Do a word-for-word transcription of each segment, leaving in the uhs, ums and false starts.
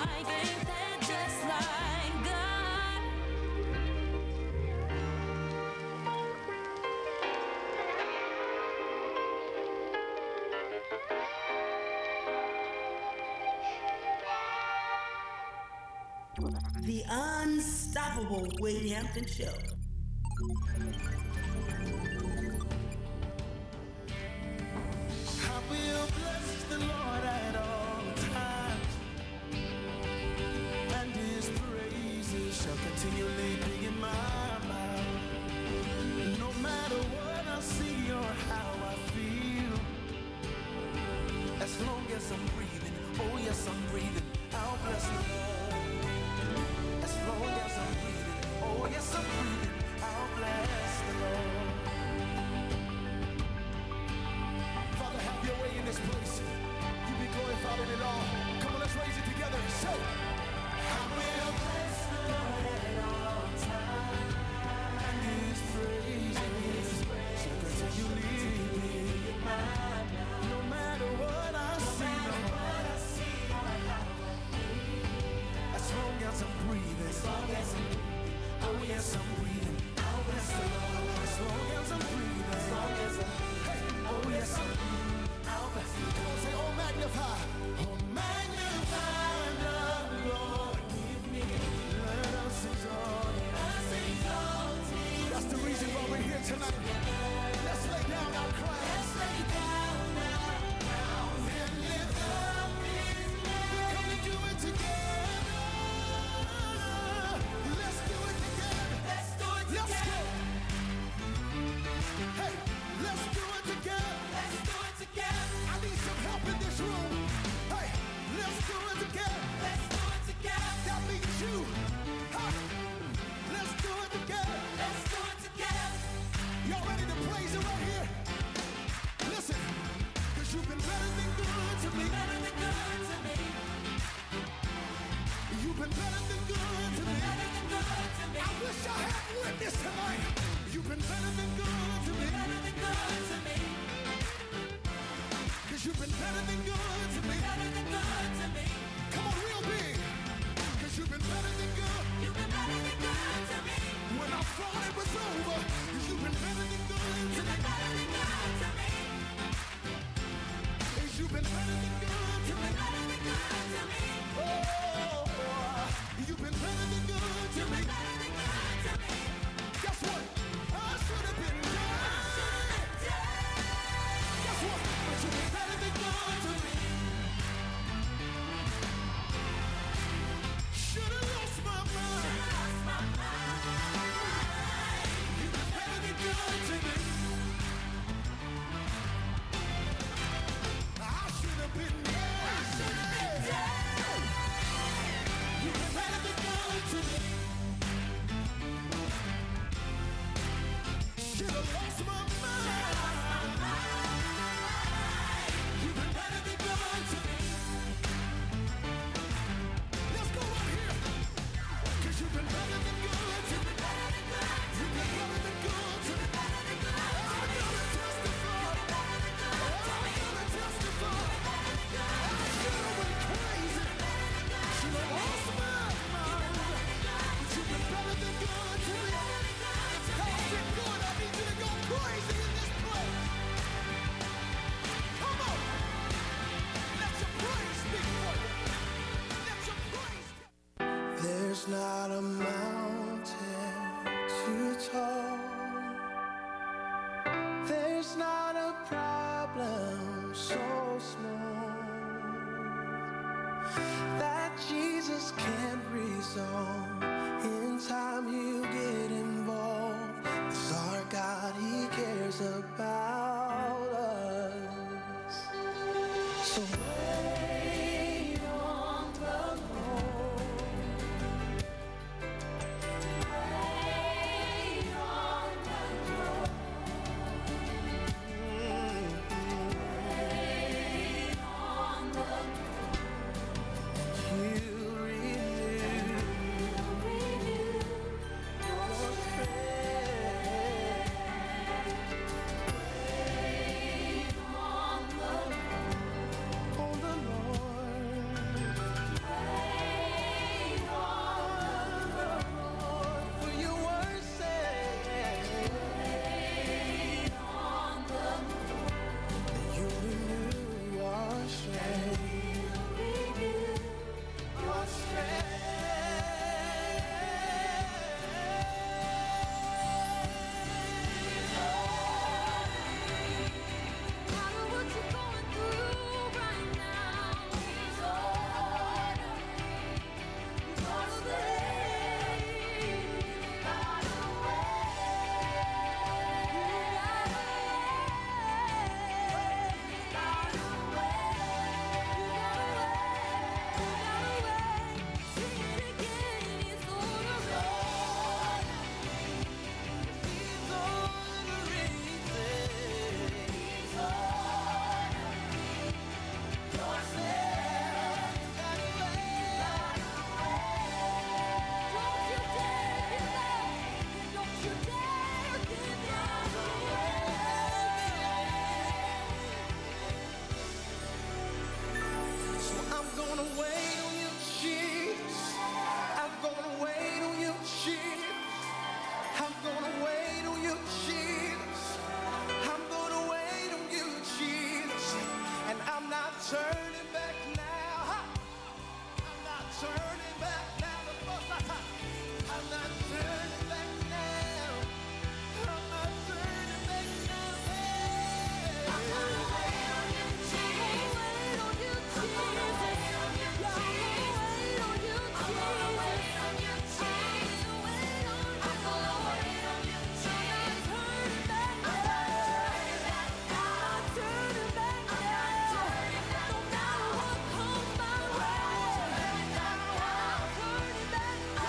like, ain't that just like God? The unstoppable Wade Hampton Show. I will bless the Lord at all times, and His praises shall continually be in my mouth. No matter what I see or how I feel, as long as I'm breathing, oh yes I'm breathing, I'll bless the Lord. As long as I'm breathing, oh yes I'm breathing, I'll bless the Lord. Father, have your way in this place. You be glorified in it all. Come on, let's raise it together and say, I will bless the Lord at all times, and His praises shall continually be in my mouth. No matter what I see, as long as I'm breathing, as long as I'm breathing, oh yes I'm breathing, I'll bless the Lord. As long as I'm breathing, as long as I'm breathing, oh yes I'm breathing, I'll bless the Lord. Come on, say, oh magnify, oh magnify the Lord with me. Let us exalt Him. That's the reason why we're here tonight. Let's lay down our crown. Let's lay down our crown and lift up His name. We're gonna do it together. Let's do it together. Let's do it together. Hey, let's do it together. Let's do it together. I need some help in this room. Hey, let's do it together. Let's do it together. That means you. Huh? Let's do it together. Let's do it together. Y'all ready to praise Him right here? Listen, cause you've been better than good to me. Better than good to me. You've been better than good to me. Better than good to me. I wish I had a witness tonight. You've been better than good to me. Better than good to me. Cause you've been better than good to me. Better than good to me. Come on, real big. Cause you've been better than good. You've been better than good to me. When I thought it was over, cause you've been better than good to me. You've been better than good to me. Cause you've been better than good to me. You've been better than good to me. Oh, you've been better than good to me. You've been better than good to me. Guess what? I should have been dead. I should have been dead. Guess what? But you've been better than good to me. Should have lost my mind. Should have lost my mind. You've been better than good to me. I should have been dead. I should have been dead. You've been better than good to me. Should have lost my mind. You've been better than good to me. Let's go right here. Cause you've been better than good to me. You've been better than good to me. I'm gonna testify. I'm gonna testify. I should have went crazy. Should have lost my mind. But you've been better than good to me. God's been good. I need you to go crazy in this place. Come on. Let your praise speak for you. Let your praise. There's not a mountain too tall. There's not a problem so small that Jesus can't resolve. In time He'll get involved. 'Cause our God, He cares about us. So wait on the Lord. Wait on the Lord. Wait on the Lord. He'll renew your strength. Wait on the Lord. turning back now. The most I I'm not turning back now. I'm not turning back now. Hey. I'm gonna wait on you, Jesus. Wait on you, Jesus. I'm gonna wait on you, Jesus. Wait on you, Jesus. I'm gonna wait on you, Jesus. Wait on you. I'm gonna wait on you, Jesus. Turning back now. I'm turning back now. No matter what comes my way. I'm turning back now.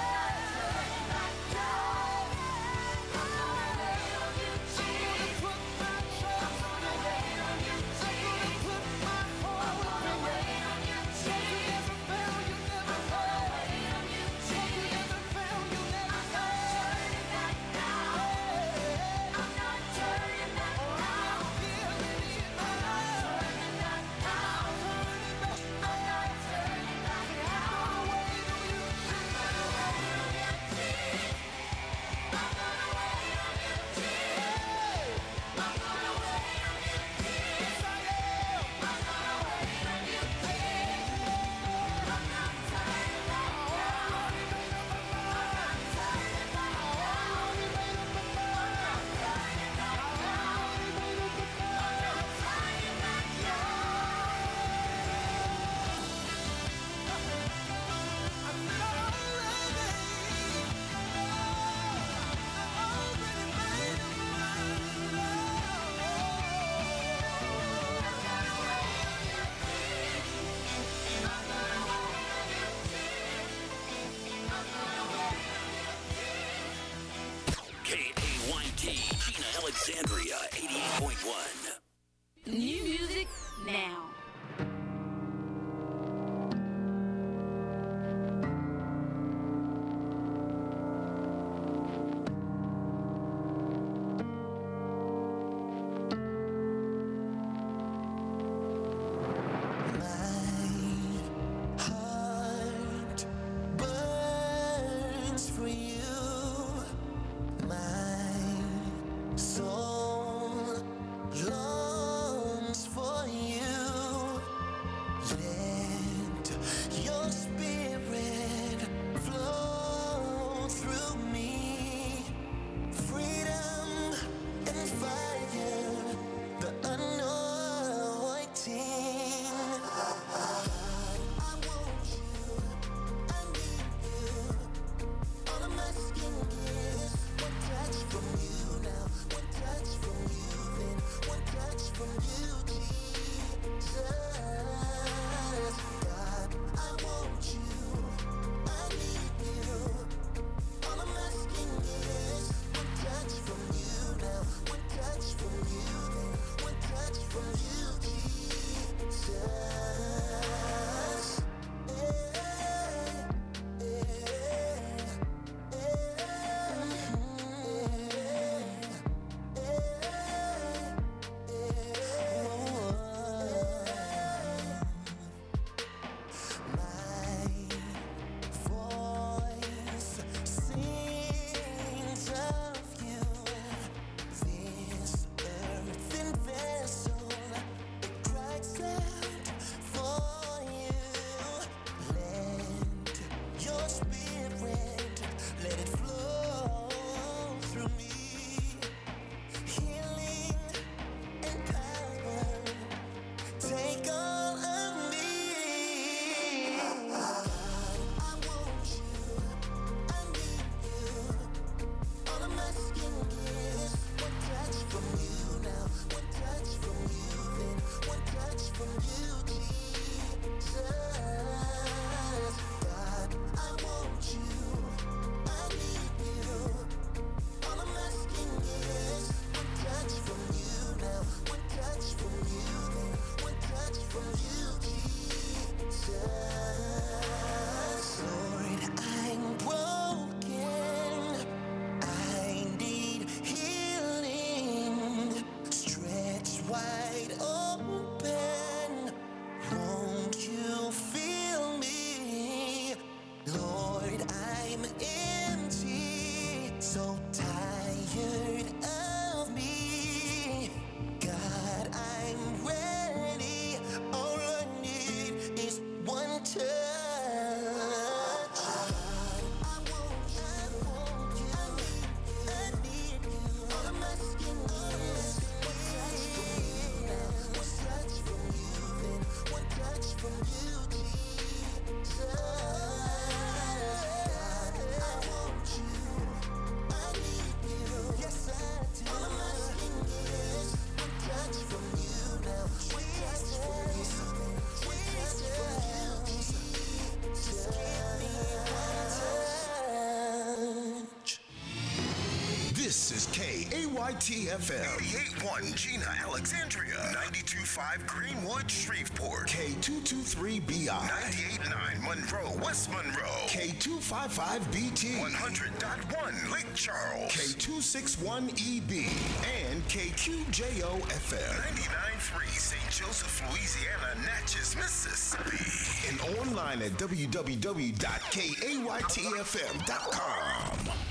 I'm gonna wait on you, Jesus. Put my trust on you. I'm gonna put my hope in you. You never fail, you never fail. You never fail, you never fail. I'm not turning back now. I'm feeling it now. I'm not turning back now. I'm not turning back now. I'm gonna wait on you. I'm gonna wait on you, Jesus. I'm gonna wait on you, Jesus. I'm gonna wait on you, Jesus. Yes, I am. I'm gonna wait on you, Jesus. I'm not turning back now. I already made up my mind. I'm not turning back now. I already made up my mind. I'm not turning back now. I already made up my mind. I'm not turning back now. I'm not already. I already made up my mind. I'm gonna wait on you, Jesus. I'm gonna wait on you, Jesus. I'm gonna wait on you, Jesus. K A Y T, Gina Alexandria, eighty-eight point one. New music now. Heart burns for you. My soul Y T F M. eighty-eight point one Gina, Alexandria. ninety-two point five Greenwood, Shreveport. K two two three B I. ninety-eight point nine Monroe, West Monroe. K two five five B T. one hundred point one Lake Charles. K two six one E B. And K Q J O F M. ninety-nine point three Saint Joseph, Louisiana, Natchez, Mississippi. And online at w w w dot k a y t f m dot com.